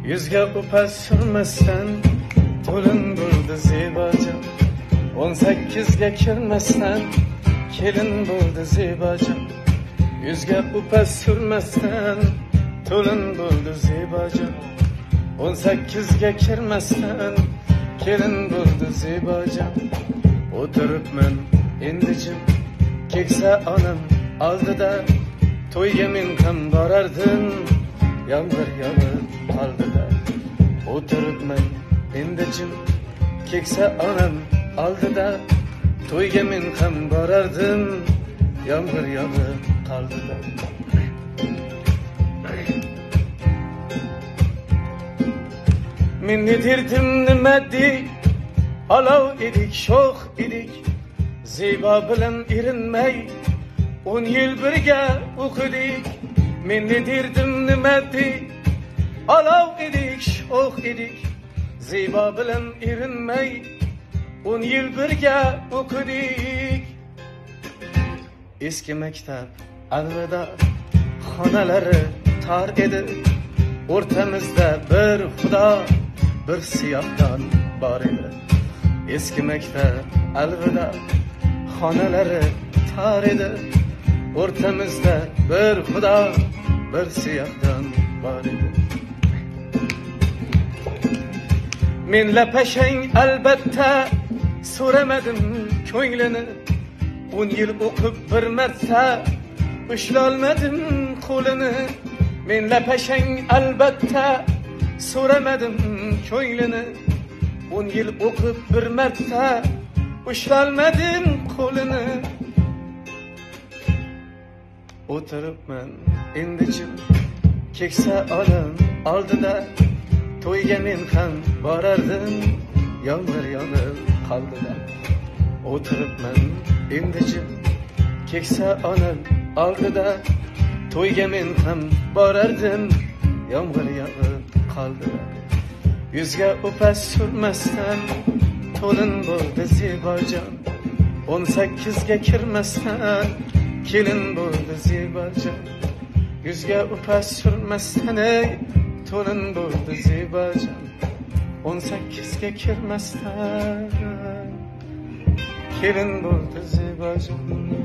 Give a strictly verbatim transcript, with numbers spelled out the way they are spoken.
Yuzga upa surmasdan to'lin bo'ldi Zebojon. o'n sakkizga kirmasdan kelin bo'ldi Zebojon. Yuzga upa surmasdan to'lin bo'ldi Zebojon. o'n sakkizga kirmasdan kelin bo'ldi Zebojon. O'tiribman endi jim, keksa onam oldida, to'yga men ham borardim, yomg'ir yog'ib qoldida. O'tiribman endi jim, keksa onam oldida, to'yga men ham borardim, yomg'ir yog'ib qoldida. Men ne derdim nima dey, olov edik, sho'x edik, Zebo bilan erinmay o'n yil birga o'qidik. Men ne derdim nima dey, olov edik, sho'x edik, Zebo bilan erinmay o'n yil birga o'qidik. Eski maktab alvida, xonalari tor edi, o'rtamizda bir xudo, bir siyohdon bor edi. Eski maktab alvida, xonalari tor edi, o'rtamizda bir xudo, bir siyohdon bor edi. Men lapashang albatta so'ramadim ko'nglini, o'n yil o'qib bir marta ushlolmadim qo'lini. Men lapashang albatta so'ramadim ko'nglini, o'n yil o'qib bir marta ushlolmadim qo'lini. O'tiribman endi jim, keksa onam oldida, to'yga men ham borardim, yomg'ir yog'ib qoldida. O'tiribman endi jim, keksa onam oldida, to'yga men ham borardim, yomg'ir yog'ib qoldida. Yuzga upa surmasdan to'lin bo'ldi Zebojon. o'n sakkizga kirmasdan kelin bo'ldi Zebojon. Yuzga upa surmasdan ey to'lin bo'ldi Zebojon. o'n sakkizga kirmasdan kelin bo'ldi Zebojon.